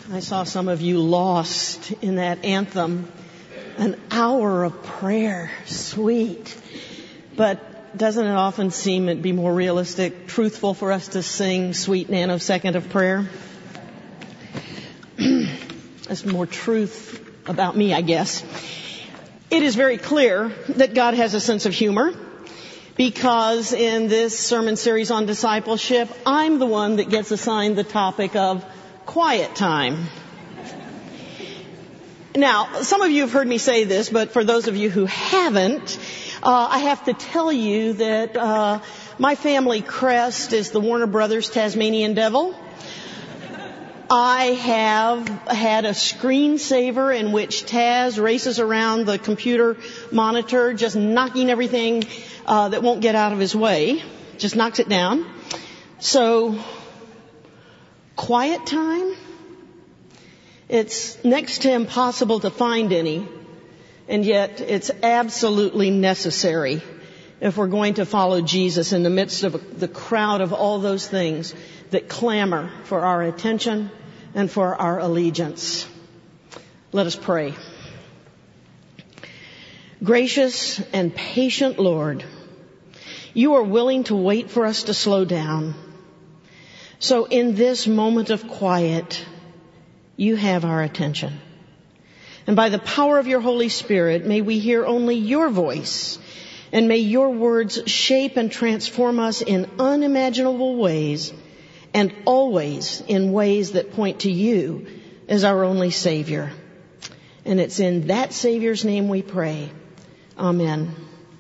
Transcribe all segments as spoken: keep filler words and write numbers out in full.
I saw some of you lost in that anthem. An hour of prayer. Sweet. But doesn't it often seem it'd be more realistic, truthful for us to sing Sweet Nanosecond of Prayer? That's more truth about me, I guess. It is very clear that God has a sense of humor, because in this sermon series on discipleship, I'm the one that gets assigned the topic of quiet time. Now, some of you have heard me say this, but for those of you who haven't, uh, I have to tell you that uh, my family crest is the Warner Brothers Tasmanian Devil. I have had a screensaver in which Taz races around the computer monitor, just knocking everything uh, that won't get out of his way, just knocks it down. So, quiet time? It's next to impossible to find any, and yet it's absolutely necessary if we're going to follow Jesus in the midst of the crowd of all those things that clamor for our attention and for our allegiance. Let us pray. Gracious and patient Lord, you are willing to wait for us to slow down. So in this moment of quiet, you have our attention. And by the power of your Holy Spirit, may we hear only your voice, and may your words shape and transform us in unimaginable ways, and always in ways that point to you as our only Savior. And it's in that Savior's name we pray. Amen.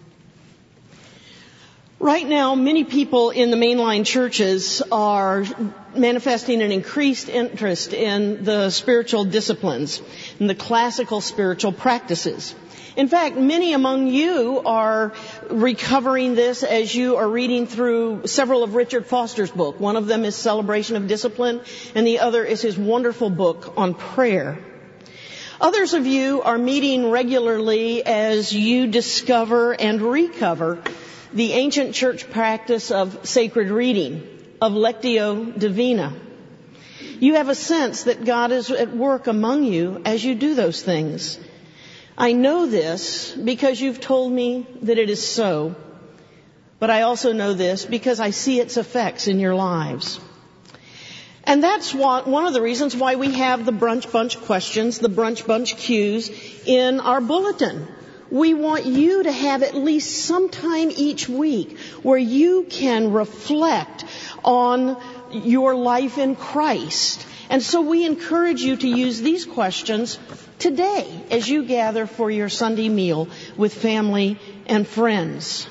Right now, many people in the mainline churches are manifesting an increased interest in the spiritual disciplines and the classical spiritual practices. In fact, many among you are recovering this as you are reading through several of Richard Foster's books. One of them is Celebration of Discipline, and the other is his wonderful book on prayer. Others of you are meeting regularly as you discover and recover the ancient church practice of sacred reading, of Lectio Divina. You have a sense that God is at work among you as you do those things. I know this because you've told me that it is so, but I also know this because I see its effects in your lives. And that's what, one of the reasons why we have the Brunch Bunch questions, the Brunch Bunch cues in our bulletin. We want you to have at least some time each week where you can reflect on your life in Christ. And so we encourage you to use these questions today as you gather for your Sunday meal with family and friends.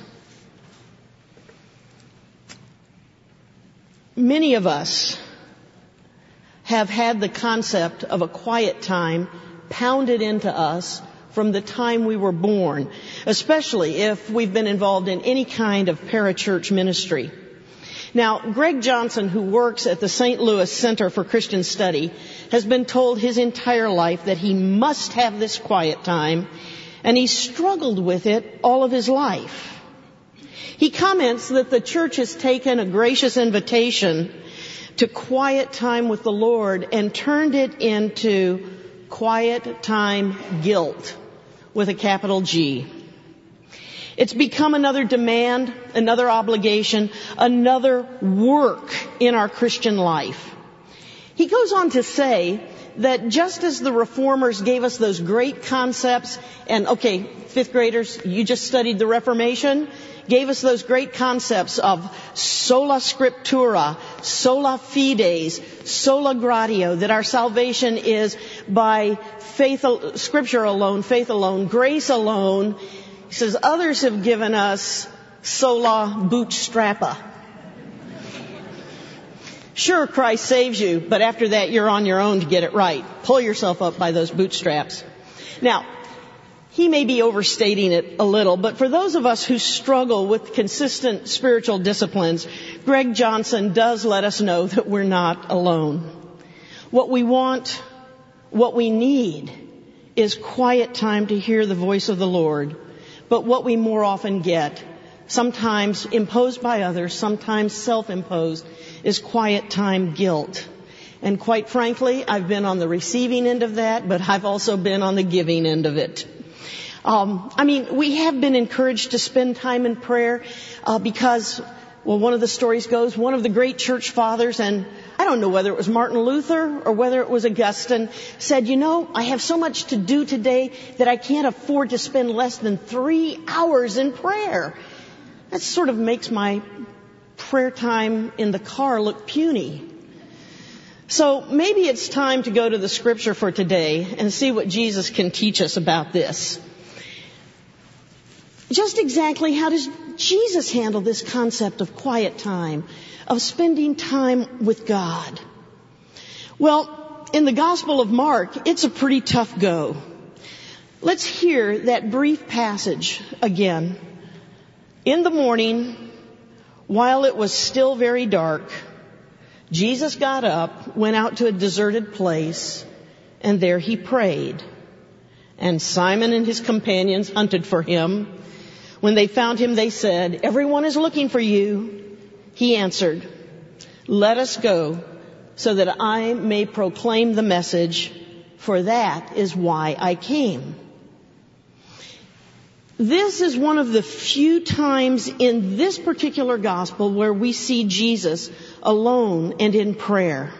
Many of us have had the concept of a quiet time pounded into us from the time we were born, especially if we've been involved in any kind of parachurch ministry. Now, Greg Johnson, who works at the Saint Louis Center for Christian Study, has been told his entire life that he must have this quiet time, and he's struggled with it all of his life. He comments that the church has taken a gracious invitation to quiet time with the Lord and turned it into quiet time guilt with a capital G. It's become another demand, another obligation, another work in our Christian life. He goes on to say that just as the Reformers gave us those great concepts, and okay, fifth graders, you just studied the Reformation, gave us those great concepts of sola scriptura, sola fides, sola gratio, that our salvation is by faith, scripture alone, faith alone, grace alone. He says others have given us sola bootstrappa. Sure, Christ saves you, but after that you're on your own to get it right. Pull yourself up by those bootstraps. Now, he may be overstating it a little, but for those of us who struggle with consistent spiritual disciplines, Greg Johnson does let us know that we're not alone. What we want, what we need, is quiet time to hear the voice of the Lord. But what we more often get, sometimes imposed by others, sometimes self-imposed, is quiet time guilt. And quite frankly, I've been on the receiving end of that, but I've also been on the giving end of it. Um, I mean, we have been encouraged to spend time in prayer uh, because, well, one of the stories goes, one of the great church fathers, and I don't know whether it was Martin Luther or whether it was Augustine, said, you know, I have so much to do today that I can't afford to spend less than three hours in prayer. That sort of makes my prayer time in the car look puny. So maybe it's time to go to the scripture for today and see what Jesus can teach us about this. Just exactly how does Jesus handle this concept of quiet time, of spending time with God? Well, in the Gospel of Mark, it's a pretty tough go. Let's hear that brief passage again. In the morning, while it was still very dark, Jesus got up, went out to a deserted place, and there he prayed. And Simon and his companions hunted for him. When they found him, they said, everyone is looking for you. He answered, let us go so that I may proclaim the message, for that is why I came. This is one of the few times in this particular gospel where we see Jesus alone and in prayer.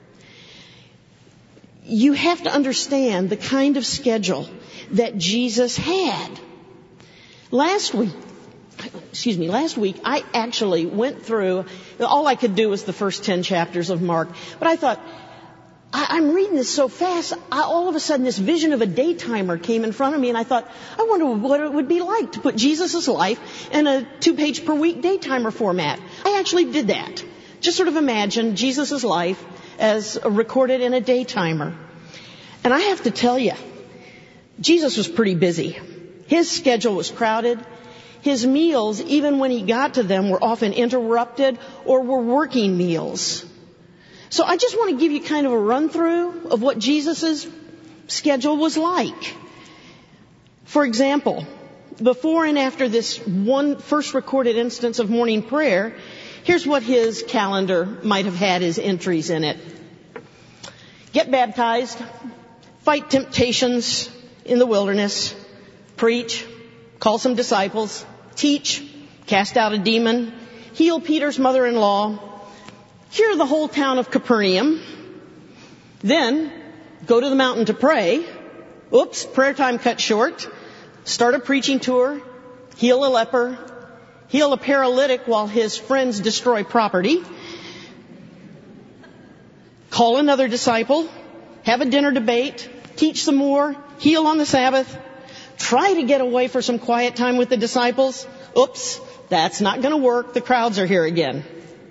You have to understand the kind of schedule that Jesus had. Last week, excuse me, last week I actually went through, all I could do was the first ten chapters of Mark, but I thought, I, I'm reading this so fast, I, all of a sudden this vision of a daytimer came in front of me, and I thought, I wonder what it would be like to put Jesus' life in a two-page per week daytimer format. I actually did that. Just sort of imagine Jesus' life as recorded in a daytimer. And I have to tell you, Jesus was pretty busy. His schedule was crowded. His meals, even when he got to them, were often interrupted or were working meals. So I just want to give you kind of a run through of what Jesus' schedule was like. For example, before and after this one first recorded instance of morning prayer, here's what his calendar might have had as entries in it. Get baptized, fight temptations in the wilderness, preach, call some disciples, teach, cast out a demon, heal Peter's mother-in-law, cure the whole town of Capernaum, then go to the mountain to pray. Oops, prayer time cut short. Start a preaching tour, heal a leper, heal a paralytic while his friends destroy property, call another disciple, have a dinner debate, teach some more, heal on the Sabbath, try to get away for some quiet time with the disciples. Oops, that's not going to work. The crowds are here again.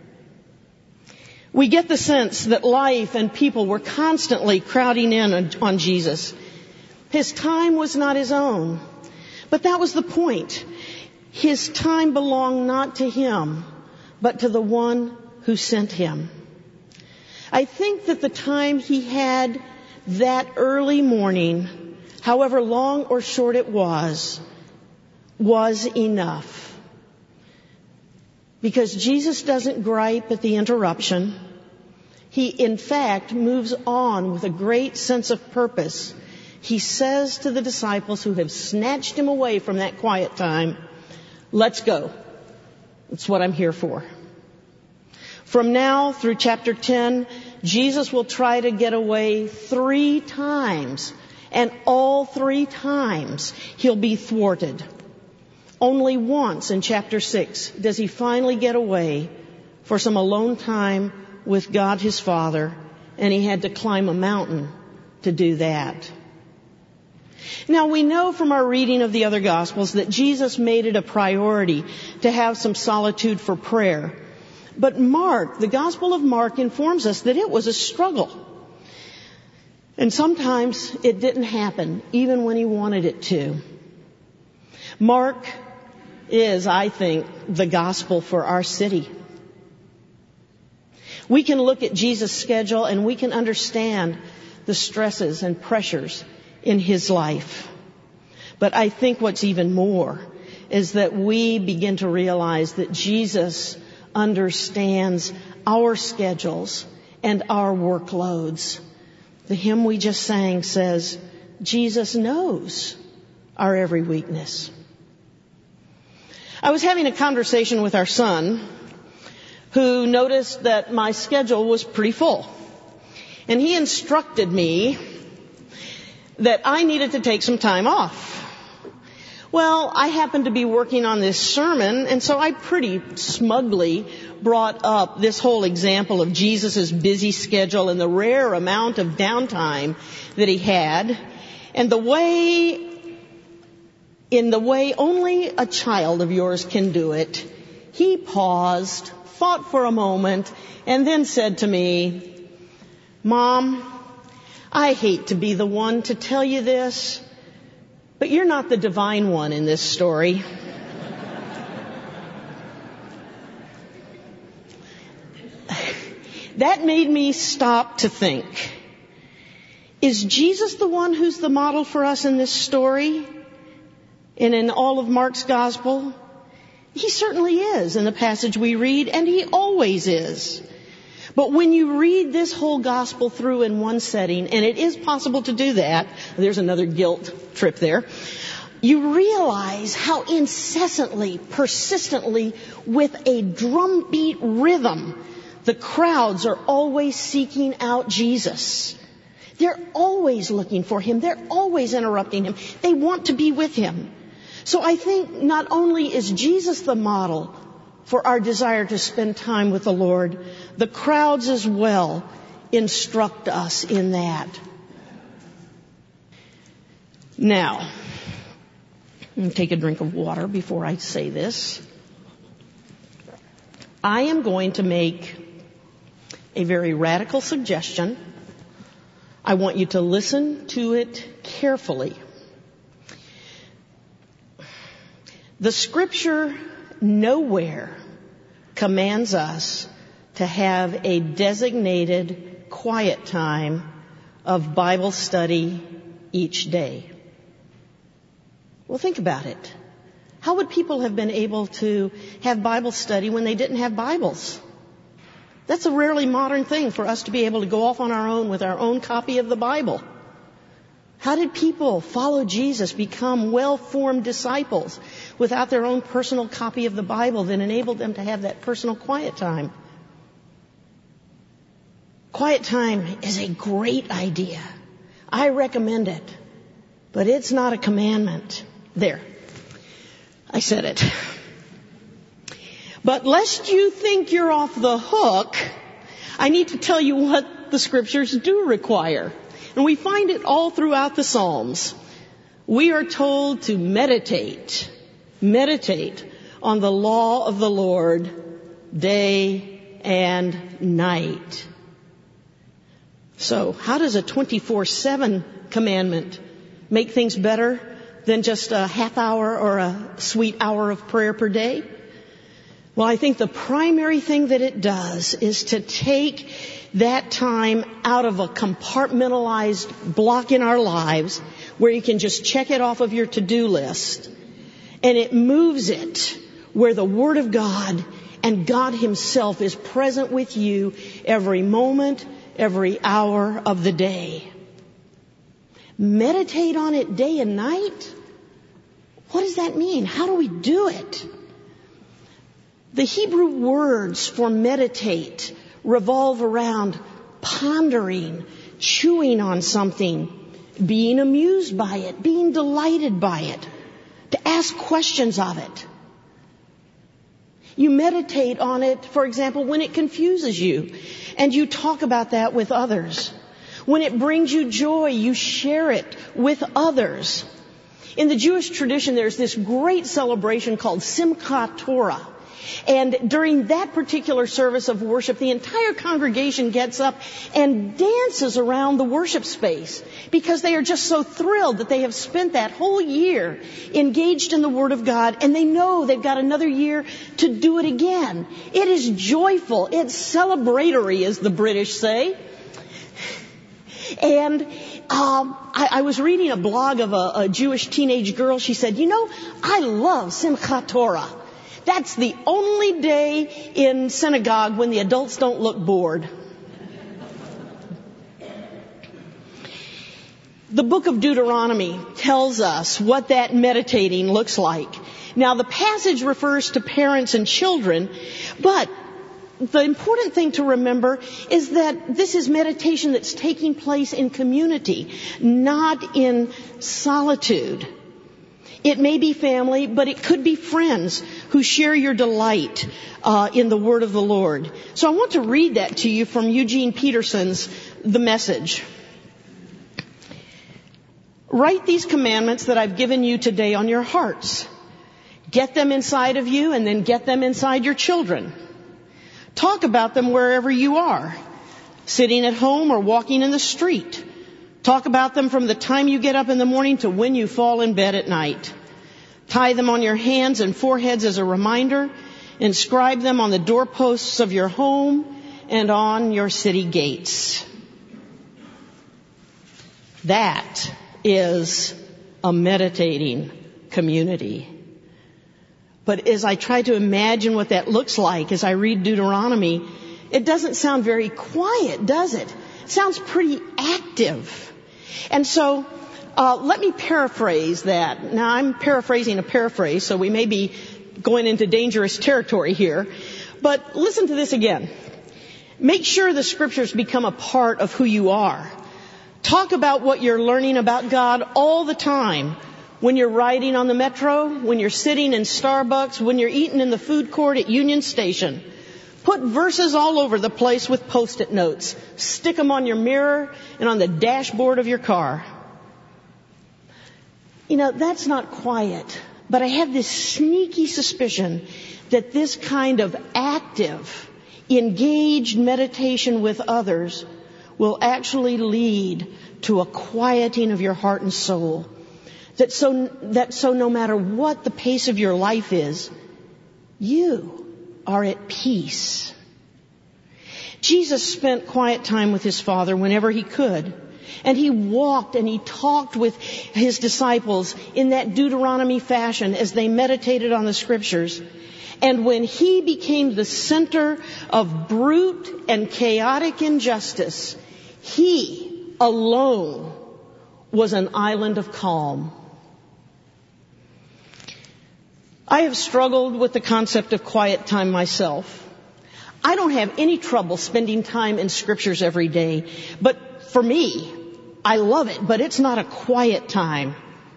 We get the sense that life and people were constantly crowding in on Jesus. His time was not his own, but that was the point. His time belonged not to him, but to the one who sent him. I think that the time he had that early morning, however long or short it was, was enough. Because Jesus doesn't gripe at the interruption. He, in fact, moves on with a great sense of purpose. He says to the disciples who have snatched him away from that quiet time, let's go. That's what I'm here for. From now through chapter ten, Jesus will try to get away three times. And all three times he'll be thwarted. Only once in chapter six does he finally get away for some alone time with God his Father, and he had to climb a mountain to do that. Now we know from our reading of the other Gospels that Jesus made it a priority to have some solitude for prayer. But Mark, the Gospel of Mark, informs us that it was a struggle. And sometimes it didn't happen, even when he wanted it to. Mark is, I think, the gospel for our city. We can look at Jesus' schedule and we can understand the stresses and pressures in his life. But I think what's even more is that we begin to realize that Jesus understands our schedules and our workloads. The hymn we just sang says, Jesus knows our every weakness. I was having a conversation with our son, who noticed that my schedule was pretty full. And he instructed me that I needed to take some time off. Well, I happened to be working on this sermon, and so I pretty smugly brought up this whole example of Jesus' busy schedule and the rare amount of downtime that he had, and the way, in the way only a child of yours can do it. He paused, thought for a moment, and then said to me, Mom, I hate to be the one to tell you this, but you're not the divine one in this story. That made me stop to think. Is Jesus the one who's the model for us in this story and in all of Mark's gospel? He certainly is in the passage we read, and he always is. But when you read this whole gospel through in one setting, and it is possible to do that, there's another guilt trip there, you realize how incessantly, persistently, with a drumbeat rhythm, the crowds are always seeking out Jesus. They're always looking for him. They're always interrupting him. They want to be with him. So I think not only is Jesus the model for our desire to spend time with the Lord, the crowds as well instruct us in that. Now, I'm going to take a drink of water before I say this. I am going to make a very radical suggestion. I want you to listen to it carefully. The scripture nowhere commands us to have a designated quiet time of Bible study each day. Well, think about it. How would people have been able to have Bible study when they didn't have Bibles? That's a rarely modern thing for us to be able to go off on our own with our own copy of the Bible. How did people follow Jesus, become well-formed disciples without their own personal copy of the Bible that enabled them to have that personal quiet time? Quiet time is a great idea. I recommend it, but it's not a commandment. There. I said it. But lest you think you're off the hook, I need to tell you what the scriptures do require. And we find it all throughout the Psalms. We are told to meditate, meditate on the law of the Lord day and night. So how does a twenty-four seven commandment make things better than just a half hour or a sweet hour of prayer per day? Well, I think the primary thing that it does is to take that time out of a compartmentalized block in our lives where you can just check it off of your to-do list, and it moves it where the Word of God and God Himself is present with you every moment, every hour of the day. Meditate on it day and night? What does that mean? How do we do it? The Hebrew words for meditate revolve around pondering, chewing on something, being amused by it, being delighted by it, to ask questions of it. You meditate on it, for example, when it confuses you, and you talk about that with others. When it brings you joy, you share it with others. In the Jewish tradition, there's this great celebration called Simchat Torah. And during that particular service of worship, the entire congregation gets up and dances around the worship space because they are just so thrilled that they have spent that whole year engaged in the Word of God, and they know they've got another year to do it again. It is joyful. It's celebratory, as the British say. And um, I, I was reading a blog of a, a Jewish teenage girl. She said, you know, I love Simchat Torah. That's the only day in synagogue when the adults don't look bored. The book of Deuteronomy tells us what that meditating looks like. Now, the passage refers to parents and children, but the important thing to remember is that this is meditation that's taking place in community, not in solitude. It may be family, but it could be friends who share your delight uh, in the Word of the Lord. So I want to read that to you from Eugene Peterson's The Message. Write these commandments that I've given you today on your hearts. Get them inside of you and then get them inside your children. Talk about them wherever you are, sitting at home or walking in the street. Talk about them from the time you get up in the morning to when you fall in bed at night. Tie them on your hands and foreheads as a reminder. Inscribe them on the doorposts of your home and on your city gates. That is a meditating community. But as I try to imagine what that looks like as I read Deuteronomy, it doesn't sound very quiet, does it? It sounds pretty active. And so, uh, let me paraphrase that. Now, I'm paraphrasing a paraphrase, so we may be going into dangerous territory here. But listen to this again. Make sure the scriptures become a part of who you are. Talk about what you're learning about God all the time. When you're riding on the metro, when you're sitting in Starbucks, when you're eating in the food court at Union Station. Put verses all over the place with Post-it notes. Stick them on your mirror and on the dashboard of your car. You know, that's not quiet, but I have this sneaky suspicion that this kind of active, engaged meditation with others will actually lead to a quieting of your heart and soul. That so, that so no matter what the pace of your life is, you are at peace. Jesus spent quiet time with his Father whenever he could. And he walked and he talked with his disciples in that Deuteronomy fashion as they meditated on the scriptures. And when he became the center of brute and chaotic injustice, he alone was an island of calm. I have struggled with the concept of quiet time myself. I don't have any trouble spending time in scriptures every day, but for me, I love it, but it's not a quiet time.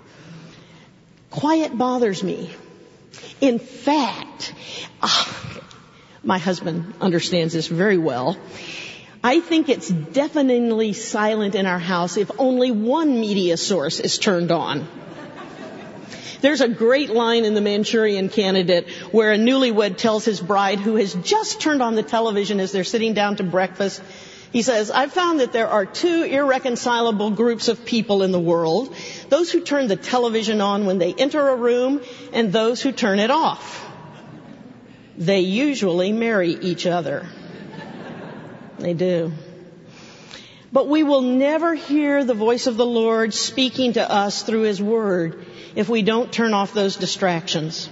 Quiet bothers me. In fact, uh, my husband understands this very well. I think it's deafeningly silent in our house if only one media source is turned on. There's a great line in The Manchurian Candidate where a newlywed tells his bride who has just turned on the television as they're sitting down to breakfast, he says, I've found that there are two irreconcilable groups of people in the world. Those who turn the television on when they enter a room and those who turn it off. They usually marry each other. They do. But we will never hear the voice of the Lord speaking to us through His Word if we don't turn off those distractions.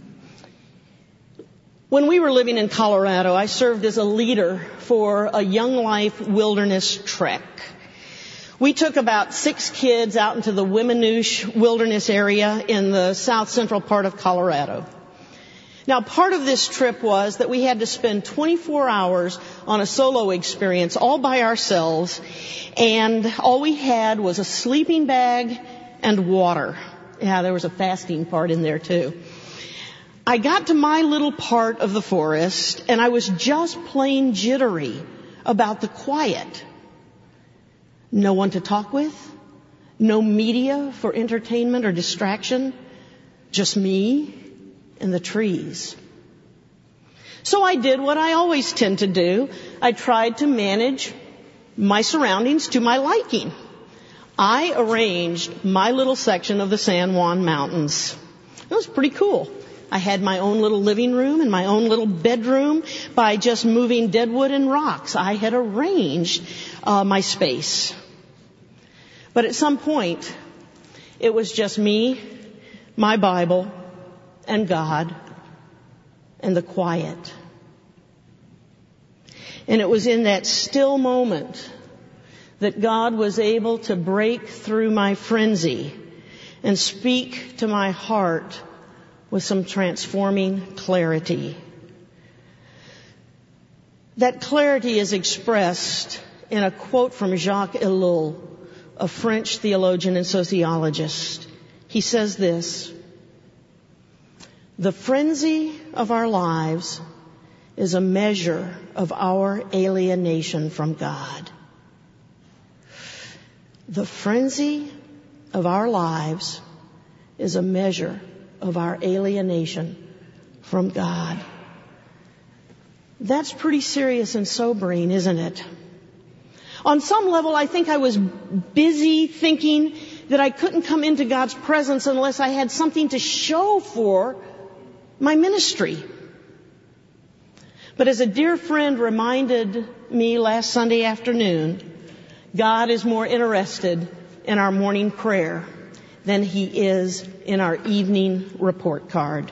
When we were living in Colorado, I served as a leader for a Young Life Wilderness Trek. We took about six kids out into the Weminuche Wilderness area in the south central part of Colorado. Now, part of this trip was that we had to spend twenty-four hours on a solo experience all by ourselves, and all we had was a sleeping bag and water. Yeah, there was a fasting part in there too. I got to my little part of the forest, and I was just plain jittery about the quiet. No one to talk with, no media for entertainment or distraction, just me and the trees. So I did what I always tend to do. I tried to manage my surroundings to my liking. I arranged my little section of the San Juan Mountains. It was pretty cool. I had my own little living room and my own little bedroom by just moving deadwood and rocks. I had arranged uh, my space. But at some point, it was just me, my Bible, and God, and the quiet. And it was in that still moment that God was able to break through my frenzy and speak to my heart with some transforming clarity. That clarity is expressed in a quote from Jacques Ellul, a French theologian and sociologist. He says this: "The frenzy of our lives is a measure of our alienation from God." The frenzy of our lives is a measure of our alienation from God. That's pretty serious and sobering, isn't it? On some level, I think I was busy thinking that I couldn't come into God's presence unless I had something to show for my ministry. But as a dear friend reminded me last Sunday afternoon, God is more interested in our morning prayer than He is in our evening report card.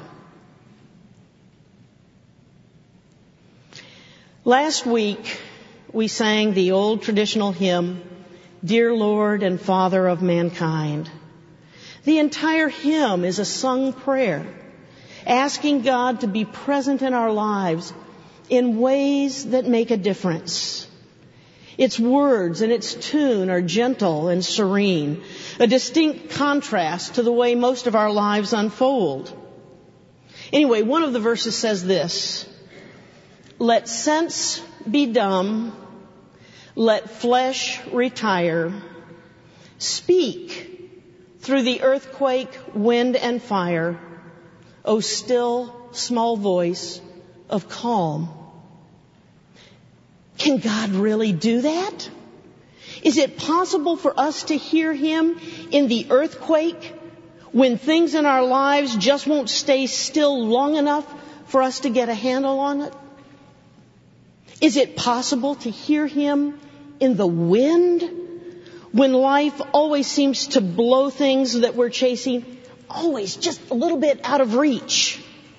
Last week, we sang the old traditional hymn, "Dear Lord and Father of Mankind." The entire hymn is a sung prayer, asking God to be present in our lives in ways that make a difference. Its words and its tune are gentle and serene, a distinct contrast to the way most of our lives unfold. Anyway, one of the verses says this: "Let sense be dumb, let flesh retire. Speak through the earthquake, wind, and fire, O still, small voice of calm." Can God really do that? Is it possible for us to hear Him in the earthquake when things in our lives just won't stay still long enough for us to get a handle on it? Is it possible to hear Him in the wind when life always seems to blow things that we're chasing always just a little bit out of reach?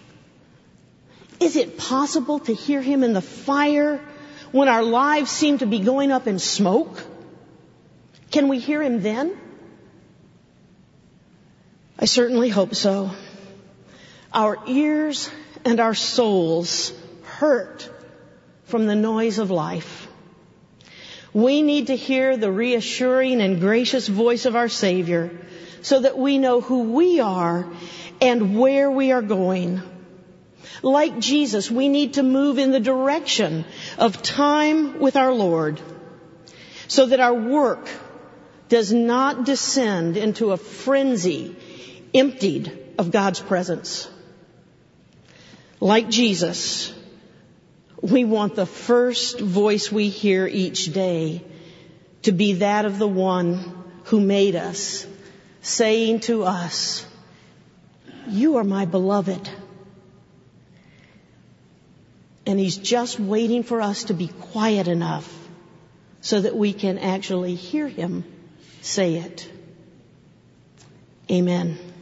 Is it possible to hear Him in the fire when our lives seem to be going up in smoke? Can we hear Him then? I certainly hope so. Our ears and our souls hurt from the noise of life. We need to hear the reassuring and gracious voice of our Savior so that we know who we are and where we are going. Like Jesus, we need to move in the direction of time with our Lord so that our work does not descend into a frenzy emptied of God's presence. Like Jesus, we want the first voice we hear each day to be that of the one who made us, saying to us, "You are my beloved." And He's just waiting for us to be quiet enough so that we can actually hear Him say it. Amen.